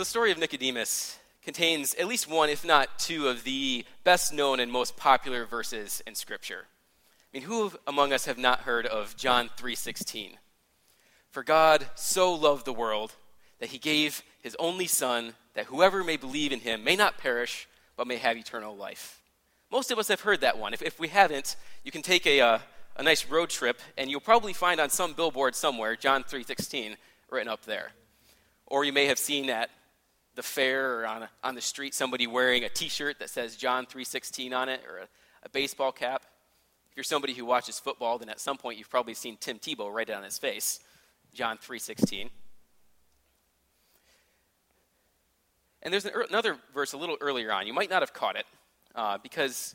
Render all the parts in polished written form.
The story of Nicodemus contains at least one, if not two, of the best known and most popular verses in Scripture. I mean, who among us have not heard of John 3:16? For God so loved the world that he gave his only Son, that whoever may believe in him may not perish, but may have eternal life. Most of us have heard that one. If we haven't, you can take a nice road trip, and you'll probably find on some billboard somewhere John 3:16 written up there. Or you may have seen at the fair or on the street somebody wearing a T-shirt that says John 3:16 on it, or a baseball cap. If you're somebody who watches football, then at some point you've probably seen Tim Tebow write it on his face, John 3:16. And there's another verse a little earlier on. You might not have caught it because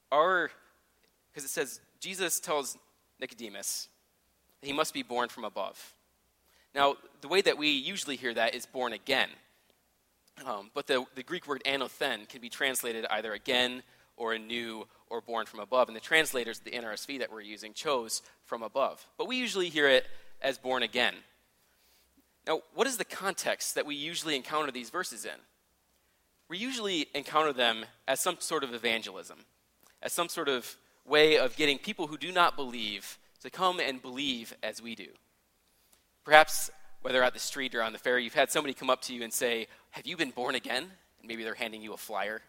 it says, Jesus tells Nicodemus that he must be born from above. Now, the way that we usually hear that is born again. But the Greek word anothen can be translated either again or anew or born from above. And the translators, the NRSV that we're using, chose from above. But we usually hear it as born again. Now, what is the context that we usually encounter these verses in? We usually encounter them as some sort of evangelism, as some sort of way of getting people who do not believe to come and believe as we do. Perhaps, whether at the street or on the ferry, you've had somebody come up to you and say, "Have you been born again?" And maybe they're handing you a flyer.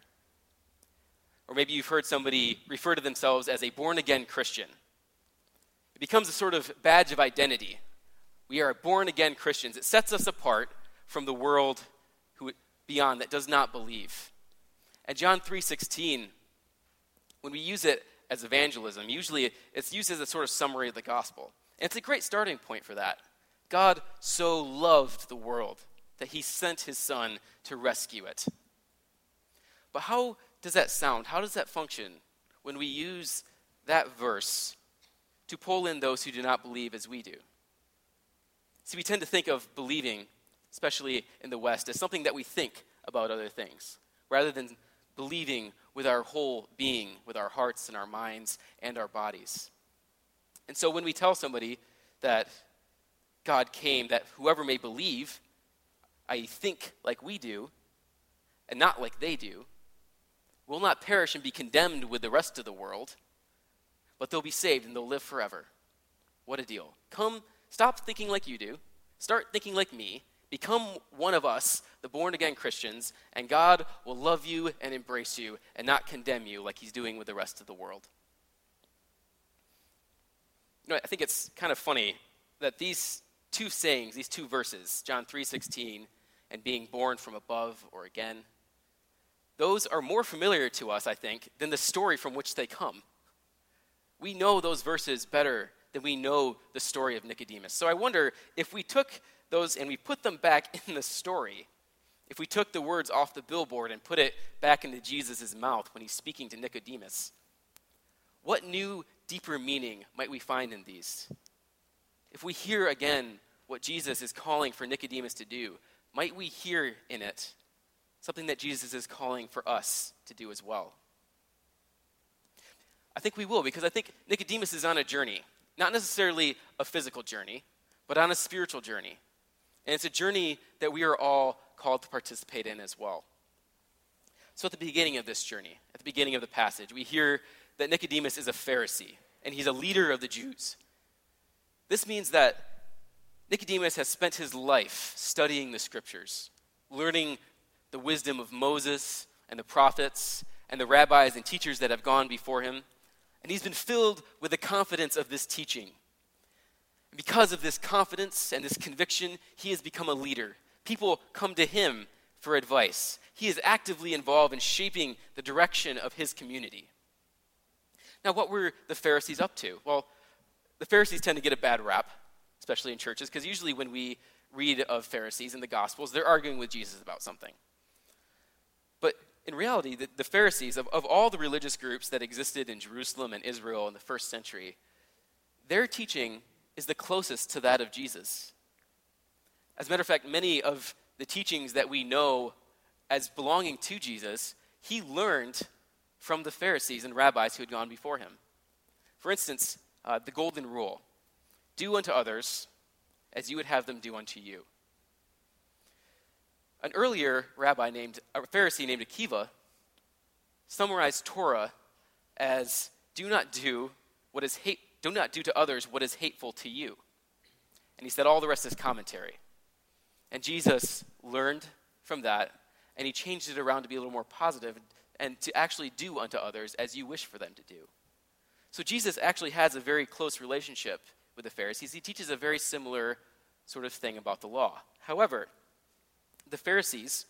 Or maybe you've heard somebody refer to themselves as a born-again Christian. It becomes a sort of badge of identity. We are born-again Christians. It sets us apart from the world beyond that does not believe. And John 3:16, when we use it as evangelism, usually it's used as a sort of summary of the gospel. And it's a great starting point for that. God so loved the world that he sent his Son to rescue it. But how does that sound? How does that function when we use that verse to pull in those who do not believe as we do? See, we tend to think of believing, especially in the West, as something that we think about other things, rather than believing with our whole being, with our hearts and our minds and our bodies. And so when we tell somebody that God came, that whoever may believe, I think like we do, and not like they do, will not perish and be condemned with the rest of the world, but they'll be saved and they'll live forever. What a deal. Come, stop thinking like you do. Start thinking like me. Become one of us, the born-again Christians, and God will love you and embrace you and not condemn you like he's doing with the rest of the world. You know, I think it's kind of funny that these two sayings, these two verses, John 3:16 and being born from above or again, those are more familiar to us, I think, than the story from which they come. We know those verses better than we know the story of Nicodemus. So I wonder if we took those and we put them back in the story, if we took the words off the billboard and put it back into Jesus' mouth when he's speaking to Nicodemus, what new, deeper meaning might we find in these? If we hear again what Jesus is calling for Nicodemus to do, might we hear in it something that Jesus is calling for us to do as well? I think we will, because I think Nicodemus is on a journey, not necessarily a physical journey, but on a spiritual journey. And it's a journey that we are all called to participate in as well. So at the beginning of this journey, at the beginning of the passage, we hear that Nicodemus is a Pharisee, and he's a leader of the Jews. This means that Nicodemus has spent his life studying the scriptures, learning the wisdom of Moses and the prophets and the rabbis and teachers that have gone before him. And he's been filled with the confidence of this teaching. And because of this confidence and this conviction, he has become a leader. People come to him for advice. He is actively involved in shaping the direction of his community. Now, what were the Pharisees up to? Well, the Pharisees tend to get a bad rap, especially in churches, because usually when we read of Pharisees in the Gospels, they're arguing with Jesus about something. But in reality, the Pharisees, of all the religious groups that existed in Jerusalem and Israel in the first century, their teaching is the closest to that of Jesus. As a matter of fact, many of the teachings that we know as belonging to Jesus, he learned from the Pharisees and rabbis who had gone before him. For instance, the golden rule, do unto others as you would have them do unto you. An earlier a Pharisee named Akiva, summarized Torah as do not do to others what is hateful to you. And he said all the rest is commentary. And Jesus learned from that, and he changed it around to be a little more positive and to actually do unto others as you wish for them to do. So Jesus actually has a very close relationship with the Pharisees. He teaches a very similar sort of thing about the law. However, the Pharisees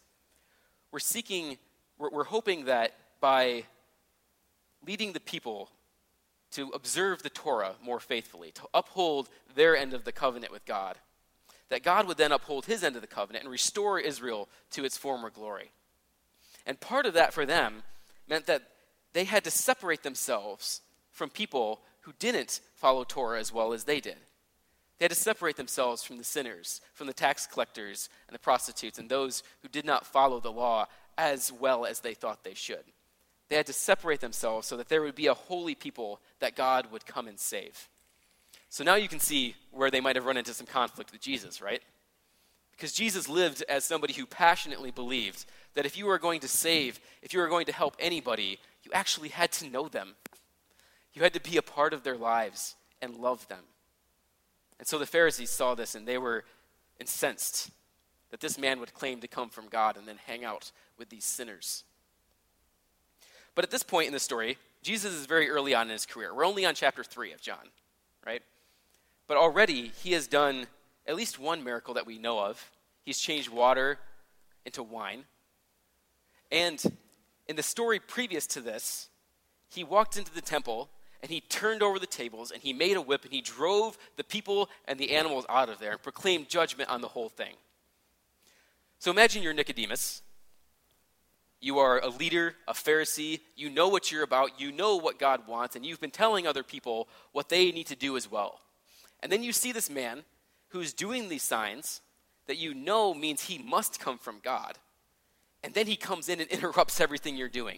were hoping that by leading the people to observe the Torah more faithfully, to uphold their end of the covenant with God, that God would then uphold his end of the covenant and restore Israel to its former glory. And part of that for them meant that they had to separate themselves from people who didn't follow Torah as well as they did. They had to separate themselves from the sinners, from the tax collectors and the prostitutes, and those who did not follow the law as well as they thought they should. They had to separate themselves so that there would be a holy people that God would come and save. So now you can see where they might have run into some conflict with Jesus, right? Because Jesus lived as somebody who passionately believed that if you were going to save, if you were going to help anybody, you actually had to know them. You had to be a part of their lives and love them. And so the Pharisees saw this and they were incensed that this man would claim to come from God and then hang out with these sinners. But at this point in the story, Jesus is very early on in his career. We're only on chapter 3 of John, right? But already he has done at least one miracle that we know of. He's changed water into wine. And in the story previous to this, he walked into the temple and he turned over the tables and he made a whip and he drove the people and the animals out of there and proclaimed judgment on the whole thing. So imagine you're Nicodemus. You are a leader, a Pharisee. You know what you're about. You know what God wants, and you've been telling other people what they need to do as well. And then you see this man who's doing these signs that you know means he must come from God. And then he comes in and interrupts everything you're doing.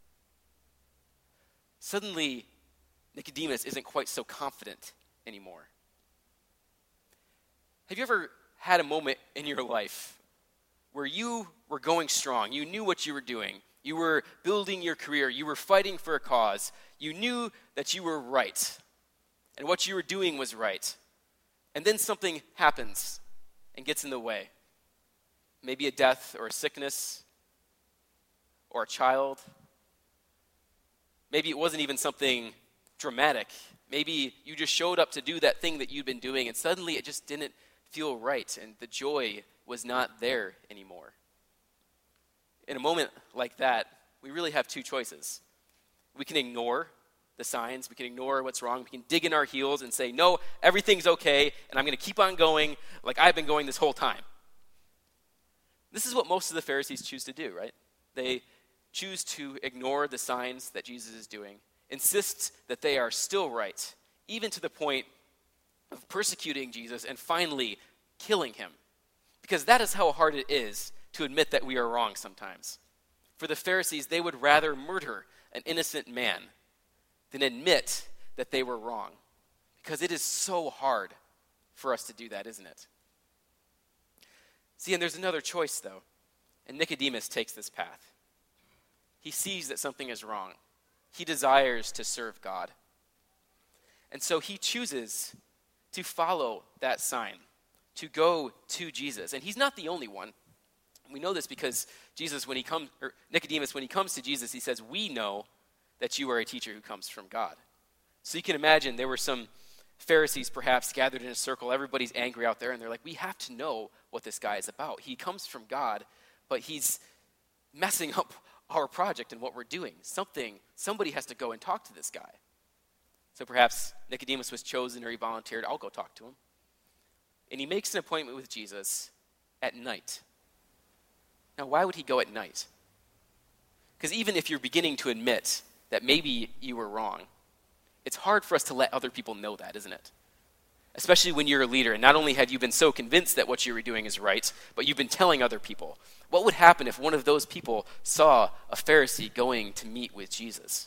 Suddenly, Nicodemus isn't quite so confident anymore. Have you ever had a moment in your life where you were going strong, you knew what you were doing, you were building your career, you were fighting for a cause, you knew that you were right, and what you were doing was right, and then something happens and gets in the way? Maybe a death or a sickness or a child. Maybe it wasn't even something dramatic. Maybe you just showed up to do that thing that you'd been doing, and suddenly it just didn't feel right, and the joy was not there anymore. In a moment like that, we really have two choices. We can ignore the signs, we can ignore what's wrong, we can dig in our heels and say, no, everything's okay, and I'm going to keep on going like I've been going this whole time. This is what most of the Pharisees choose to do, right? They choose to ignore the signs that Jesus is doing, insist that they are still right, even to the point of persecuting Jesus and finally killing him. Because that is how hard it is to admit that we are wrong sometimes. For the Pharisees, they would rather murder an innocent man than admit that they were wrong. Because it is so hard for us to do that, isn't it? See, and there's another choice, though. And Nicodemus takes this path. He sees that something is wrong. He desires to serve God. And so he chooses to follow that sign, to go to Jesus. And he's not the only one. We know this because Nicodemus, when he comes to Jesus, he says, we know that you are a teacher who comes from God. So you can imagine there were some Pharisees perhaps gathered in a circle. Everybody's angry out there, and they're like, we have to know what this guy is about. He comes from God, but he's messing up our project and what we're doing. Somebody has to go and talk to this guy. So perhaps Nicodemus was chosen, or he volunteered, I'll go talk to him. And he makes an appointment with Jesus at night. Now, why would he go at night? Because even if you're beginning to admit that maybe you were wrong, it's hard for us to let other people know that, isn't it? Especially when you're a leader, and not only have you been so convinced that what you were doing is right, but you've been telling other people. What would happen if one of those people saw a Pharisee going to meet with Jesus?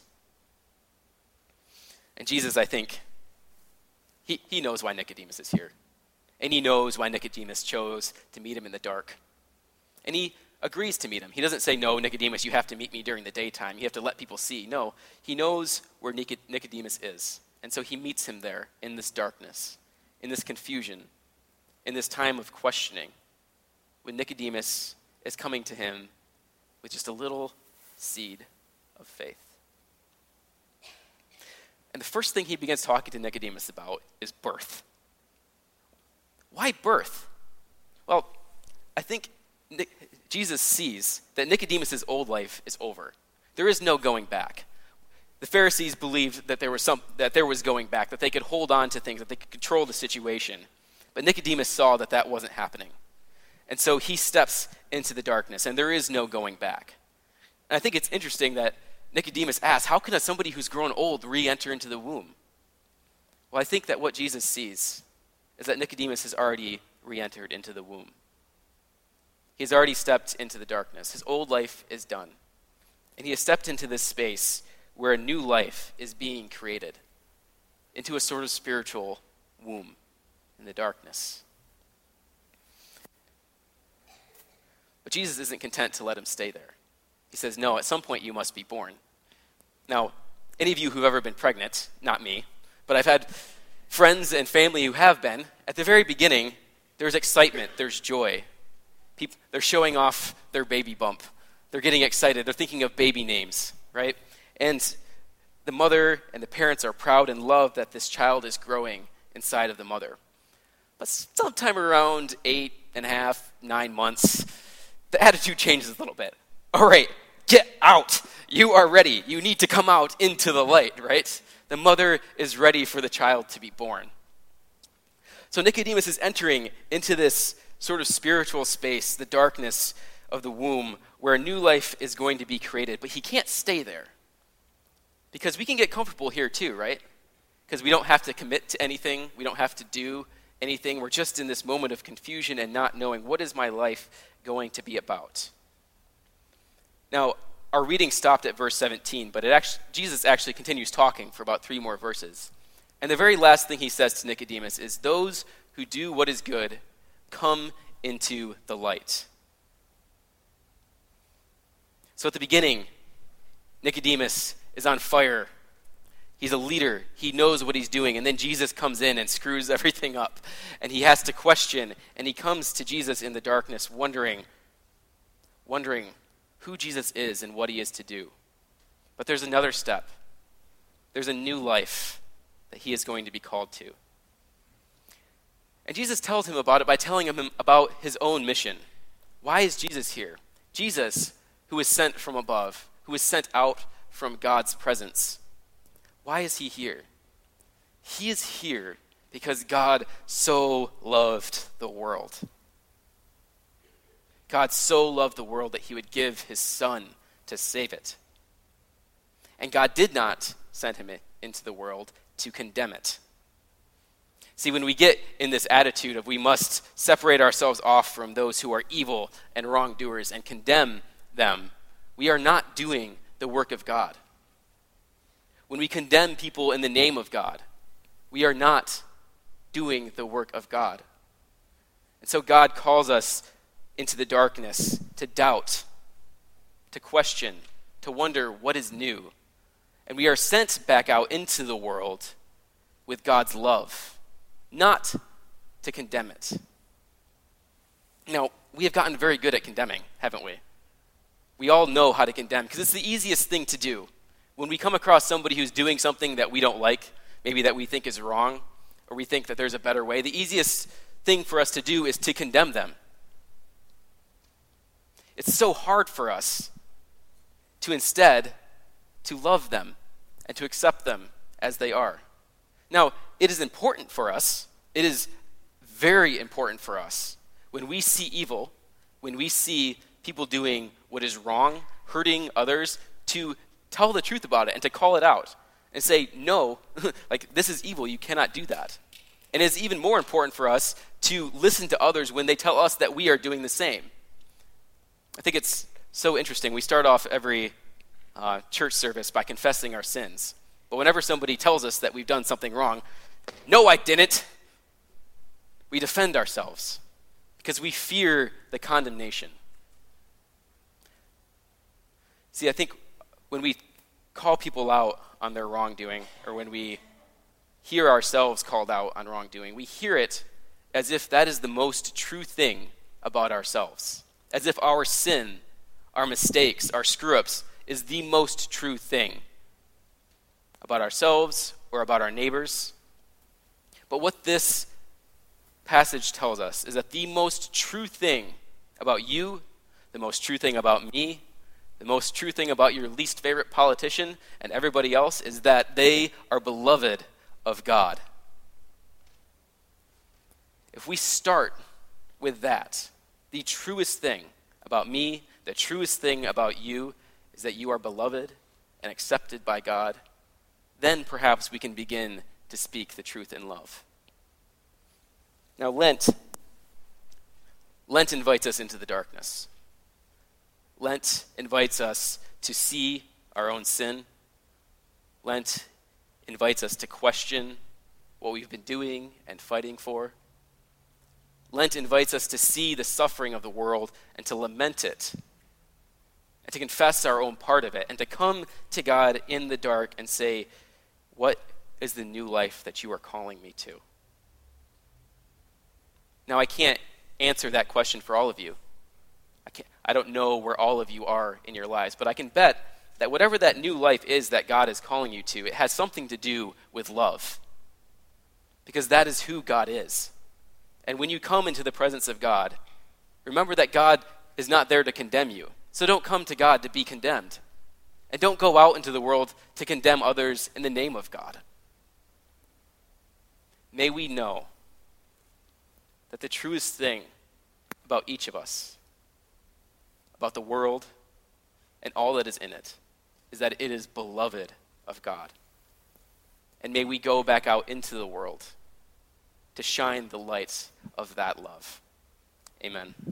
And Jesus, I think, he knows why Nicodemus is here. And he knows why Nicodemus chose to meet him in the dark. And he agrees to meet him. He doesn't say, no, Nicodemus, you have to meet me during the daytime. You have to let people see. No, he knows where Nicodemus is. And so he meets him there in this darkness, in this confusion, in this time of questioning, when Nicodemus is coming to him with just a little seed of faith. And the first thing he begins talking to Nicodemus about is birth. Why birth? Well, I think Jesus sees that Nicodemus' old life is over. There is no going back. The Pharisees believed that there was going back, that they could hold on to things, that they could control the situation. But Nicodemus saw that that wasn't happening. And so he steps into the darkness, and there is no going back. And I think it's interesting that Nicodemus asks, how can somebody who's grown old re-enter into the womb? Well, I think that what Jesus sees is that Nicodemus has already re-entered into the womb. He's already stepped into the darkness. His old life is done. And he has stepped into this space where a new life is being created, into a sort of spiritual womb in the darkness. But Jesus isn't content to let him stay there. He says, no, at some point you must be born. Now, any of you who've ever been pregnant, not me, but I've had friends and family who have been, at the very beginning, there's excitement, there's joy. They're showing off their baby bump. They're getting excited. They're thinking of baby names, right? And the mother and the parents are proud and love that this child is growing inside of the mother. But sometime around 8.5, 9 months, the attitude changes a little bit. All right, get out. You are ready. You need to come out into the light, right? The mother is ready for the child to be born. So Nicodemus is entering into this sort of spiritual space, the darkness of the womb, where a new life is going to be created. But he can't stay there. Because we can get comfortable here too, right? Because we don't have to commit to anything. We don't have to do anything. We're just in this moment of confusion and not knowing, what is my life going to be about? Now, our reading stopped at verse 17, but Jesus actually continues talking for about 3 more verses. And the very last thing he says to Nicodemus is, those who do what is good come into the light. So at the beginning, Nicodemus is on fire. He's a leader. He knows what he's doing. And then Jesus comes in and screws everything up. And he has to question. And he comes to Jesus in the darkness, wondering who Jesus is and what he is to do. But there's another step. There's a new life that he is going to be called to. And Jesus tells him about it by telling him about his own mission. Why is Jesus here? Jesus, who is sent from above, who is sent out from God's presence. Why is he here? He is here because God so loved the world. God so loved the world that he would give his son to save it. And God did not send him into the world to condemn it. See, when we get in this attitude of we must separate ourselves off from those who are evil and wrongdoers and condemn them, we are not doing the work of God. When we condemn people in the name of God, we are not doing the work of God. And so God calls us into the darkness to doubt, to question, to wonder what is new. And we are sent back out into the world with God's love, not to condemn it. Now, we have gotten very good at condemning, haven't we? We all know how to condemn because it's the easiest thing to do. When we come across somebody who's doing something that we don't like, maybe that we think is wrong, or we think that there's a better way, the easiest thing for us to do is to condemn them. It's so hard for us to instead to love them and to accept them as they are. Now, it is important for us, it is very important for us, when we see evil, when we see people doing what is wrong, hurting others, to tell the truth about it and to call it out and say, no, like this is evil, you cannot do that. And it's even more important for us to listen to others when they tell us that we are doing the same. I think it's so interesting. We start off every church service by confessing our sins. But whenever somebody tells us that we've done something wrong, no, I didn't, we defend ourselves because we fear the condemnation. See, I think when we call people out on their wrongdoing, or when we hear ourselves called out on wrongdoing, we hear it as if that is the most true thing about ourselves. As if our sin, our mistakes, our screw-ups is the most true thing about ourselves or about our neighbors. But what this passage tells us is that the most true thing about you, the most true thing about me, the most true thing about your least favorite politician and everybody else is that they are beloved of God. If we start with that, the truest thing about me, the truest thing about you is that you are beloved and accepted by God, then perhaps we can begin to speak the truth in love. Now, Lent invites us into the darkness. Lent invites us to see our own sin. Lent invites us to question what we've been doing and fighting for. Lent invites us to see the suffering of the world and to lament it, and to confess our own part of it, and to come to God in the dark and say, what is the new life that you are calling me to? Now, I can't answer that question for all of you. I don't know where all of you are in your lives, but I can bet that whatever that new life is that God is calling you to, it has something to do with love. Because that is who God is. And when you come into the presence of God, remember that God is not there to condemn you. So don't come to God to be condemned. And don't go out into the world to condemn others in the name of God. May we know that the truest thing about each of us, about the world and all that is in it, is that it is beloved of God. And may we go back out into the world to shine the light of that love. Amen.